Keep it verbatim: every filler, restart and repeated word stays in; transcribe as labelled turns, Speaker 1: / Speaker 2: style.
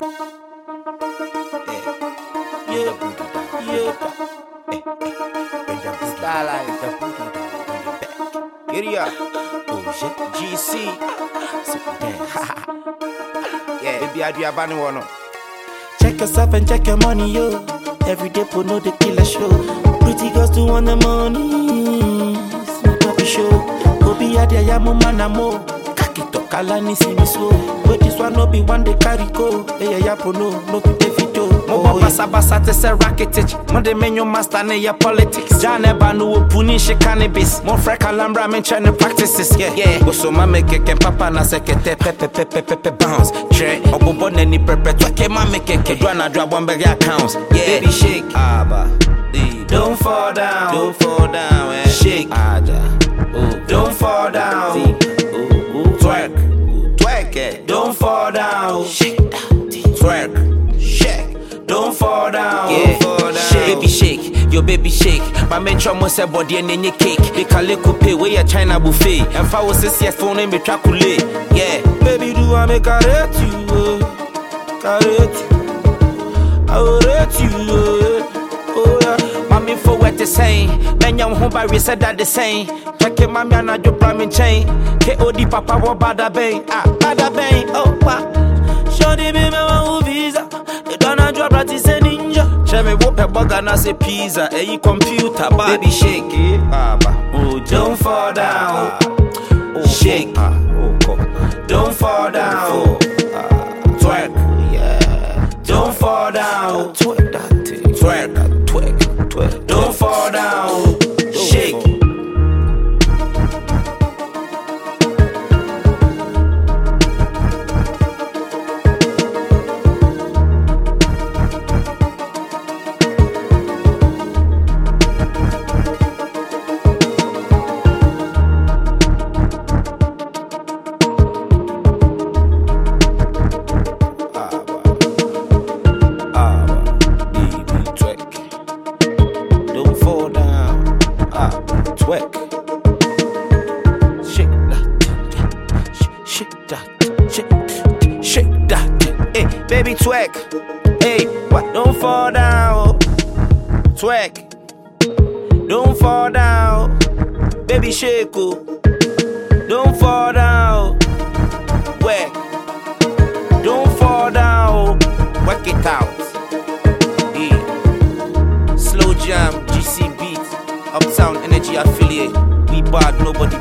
Speaker 1: Yeah, yeah. Style like the Get it up. Oh, G C. Yeah, baby, I do a bunny one.
Speaker 2: Check yourself and check your money, yo. Every day, put no the killer show. Pretty girls do want the money. Sweet happy show. Go be a dia yamo manamo. Kakito kalani see me slow. But this one no be one they carry go. Hey, ya no, no be Davido. Mo basa basa te se racketich. Mo de menyo master ne ya politics. Jane banu punish cannabis. Mo frek alambra men chane practices. Yeah, yeah. Go so ma make ke papa na se ke te pepe pepe pepe bounce. Tre obobo ne ni pepe tweke ma make ke do na do bombe accounts. Yeah, baby shake. Aba. Don't fall down.
Speaker 1: Don't fall down, eh.
Speaker 2: Shake.
Speaker 1: Aja.
Speaker 2: Ooh. Don't fall down.
Speaker 1: Ooh, ooh. Twerk. Ooh. Twerk it.
Speaker 2: Don't fall down.
Speaker 1: Shake that. Twerk. Shake.
Speaker 2: Don't fall down.
Speaker 1: Yeah. Don't fall down.
Speaker 2: Shake. Baby shake. Your baby shake. My men try say body and then your cake. They call it coupe where your China buffet. And if I was a C S phone and be chocolate. Yeah. Baby, do I make a rate you? Carrot you. I will rate you. Oh yeah. Mommy for what they saying. Men young home by said that the same. Check it, mommy, and I do priming chain. K O D papa, what bada bang? Ah, bada bang. Oh, wow. Shorty, baby, my visa. You don't know, drop practice a ninja. Tell me, whoop a bug and I say pizza. Hey, computer,
Speaker 1: baby, shake it. Baba.
Speaker 2: Oh, don't fall down.
Speaker 1: Oh,
Speaker 2: shake.
Speaker 1: Ah, oh, oh.
Speaker 2: Don't fall down.
Speaker 1: Oh, ah,
Speaker 2: twerk.
Speaker 1: Yeah.
Speaker 2: Don't fall down.
Speaker 1: Twerk that thing.
Speaker 2: Twerk.
Speaker 1: Twerk. Twerk.
Speaker 2: Don't fall down. Shake.
Speaker 1: Twerk.
Speaker 2: Shake that. Shake that. Shake, shake that. Hey, baby, twerk. Hey, what? Don't fall down. Twerk. Don't fall down. Baby, shake. Oh. Don't fall down. Work. Don't fall down. Work it out. Yeah. Slow jam, G C beat. Uptown Energy affiliate. We bad, nobody